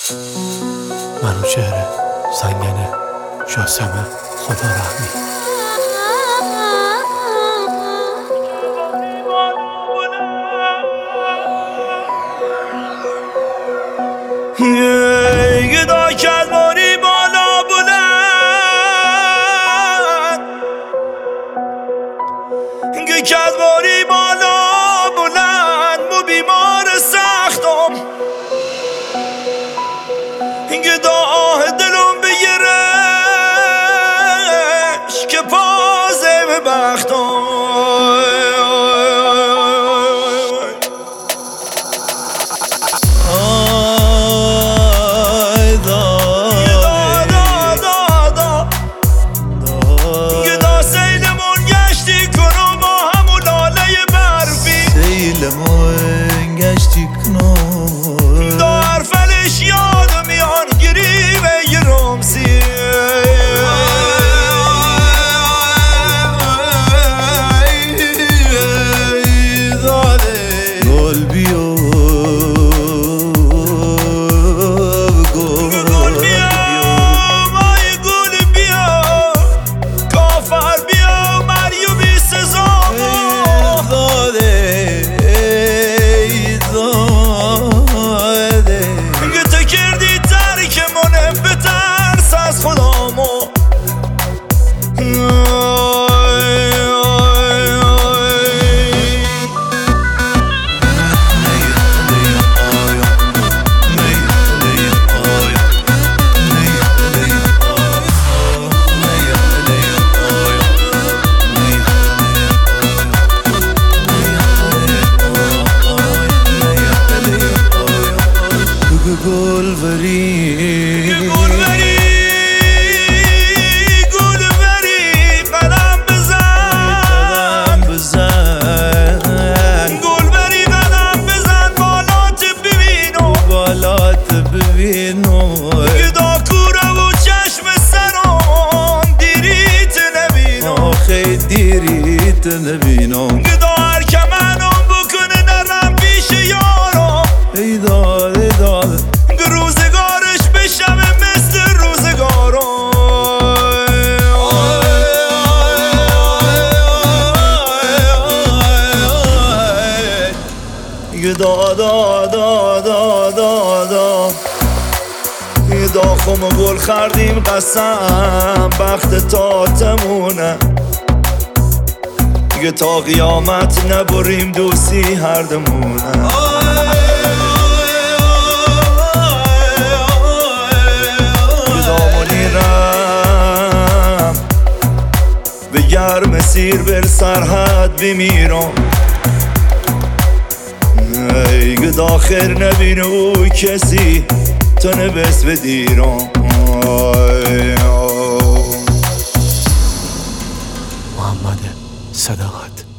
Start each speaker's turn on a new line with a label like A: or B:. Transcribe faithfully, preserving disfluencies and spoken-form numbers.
A: منوچهر سنگنه جاسمه خدا رحمی.
B: گدا کلمانی بالا بلند گه کلمانی بالا بلند مو بیمار سختم گدا آه دلم بگیرش که پازه به بختم
C: گشتی کنون
B: دا حرفلش یادم میان گیری به یه رمزی
C: گل بیا
B: گل بیا مای گل بیا کافر بیا مریومی سزام
C: گلبری
B: گلبری گلبری قدم بزن
C: بزن
B: گلبری قدم بزن بالات ببینم
C: بالات ببینم
B: گدا کوره و چشم سرم دیریت نبینم
C: آخه دیریت نبینم
B: گدا هر که منم بکنه نرم پیش یارم
C: ای داد ای داد
B: روزگارش بشم مثل روزگارم گدا دا دا دا دا دا گدا خم گل خردیم قسم بخت تا تمونه گه تا قیامت نبریم دوستی هر دمونه به گرم سیر بر سرحد بمیرم ای گه داخر نبینه او کسی تو نبس بدیرم
A: محمد صداقت